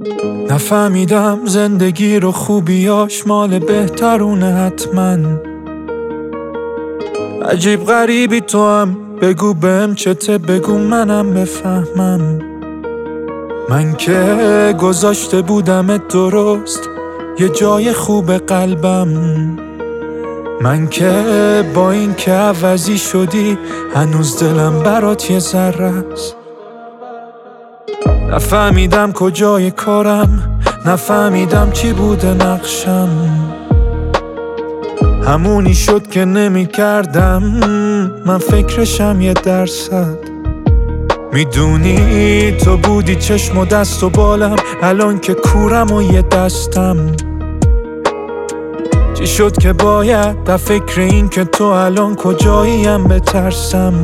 نفهمیدم زندگی رو خوبیاش مال بهترونه حتما. عجیب غریبی تو هم، بگو بهم چته، بگو منم بفهمم. من که گذاشته بودمت درست یه جای خوب قلبم. من که با این که عوضی شدی هنوز دلم برات یه ذره است. نفهمیدم کجای کارم، نفهمیدم چی بوده نقشم. همونی شد که نمی کردم من فکرشم 1%. میدونی تو بودی چشم و دست و بالم، الان که کورم و یه دستم. چی شد که باید در فکر این که تو الان کجاییم بترسم.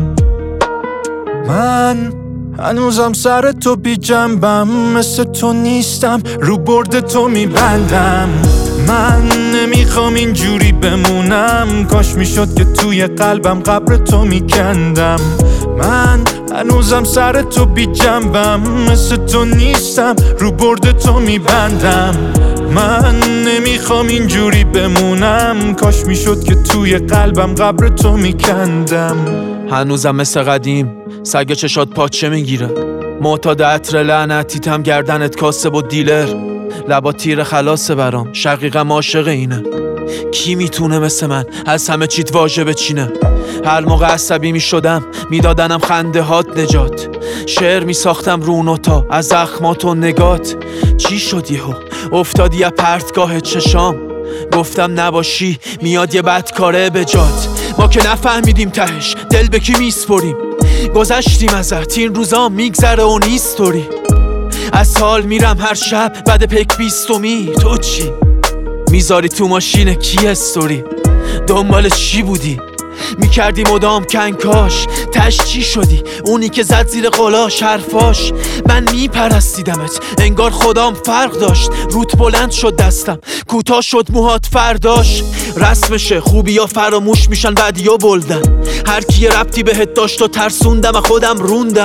من هنوزم سر تو بی جنبم، مثل تو نیستم رو برد تو میبندم. من نمیخوام اینجوری بمونم، کاش میشد که توی قلبم قبر تو میکندم. من هنوزم سر تو بی جنبم، مثل تو نیستم رو برد تو میبندم. من نمیخوام اینجوری بمونم، کاش میشد که توی قلبم قبر تو میکندم. هنوزم مثل قدیم سگ چشات پاچه میگیره، معتاد عطر لعنتیتم گردنت کاسب و دیلر. لبا تیر خلاصه برام، شقیقم عاشق اینه. کی میتونه مثل من از همه چیت واژه بچینه؟ هر موقع عصبی میشدم میدادنم خنده هات نجات. شعر میساختم رو نوتا از زخمات و نگات. چی شد یهو افتادی یه پرتگاه چشام؟ گفتم نباشی میاد یه بدکاره به جات. ما که نفهمیدیم تهش دل به کی میسپریم. گذشتیم ازت این روزا میگذره و نیستوری. از حال میرم هر شب بعد پک 20می. تو چی؟ میذاری تو ماشین کی استوری؟ دنبال چی بودی؟ میکردی مدام کنکاش، تش چی شدی؟ اونی که زد زیر قلاش حرفاش. من میپرستیدمت انگار خدام فرق داشت. روت بلند شد دستم، کوتاه شد موهات فرداش. رسمشه خوبی ها فراموش میشن بعدی ها بلدن. هر کی ربطی بهت داشت و ترسوندم و خودم روندم.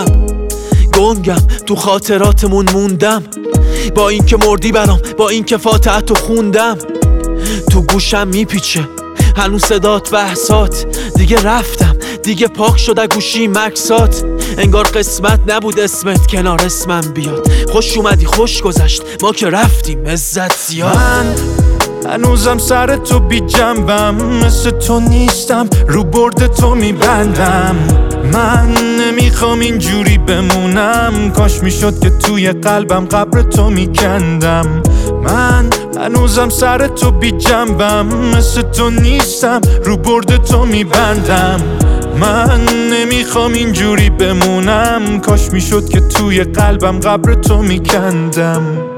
گنگم تو خاطراتمون موندم، با این که مردی برام، با این که فاتحتو خوندم. تو گوشم میپیچه هنوز صدات بحثات. دیگه رفتم دیگه پاک شده گوشی مکسات. انگار قسمت نبود اسمت کنار اسمم بیاد. خوش اومدی خوش گذشت ما که رفتیم عزت زیاد. من هنوزم سر تو بی جنبم، مثل تو نیستم رو برد تو میبندم. من نمیخوام اینجوری بمونم، کاش میشد که توی قلبم قبر تو میکندم. من هنوزم سر تو بی جنبم، مثل تو نیستم رو برد تو میبندم. من نمیخوام اینجوری بمونم، کاش میشد که توی قلبم قبر تو میکندم.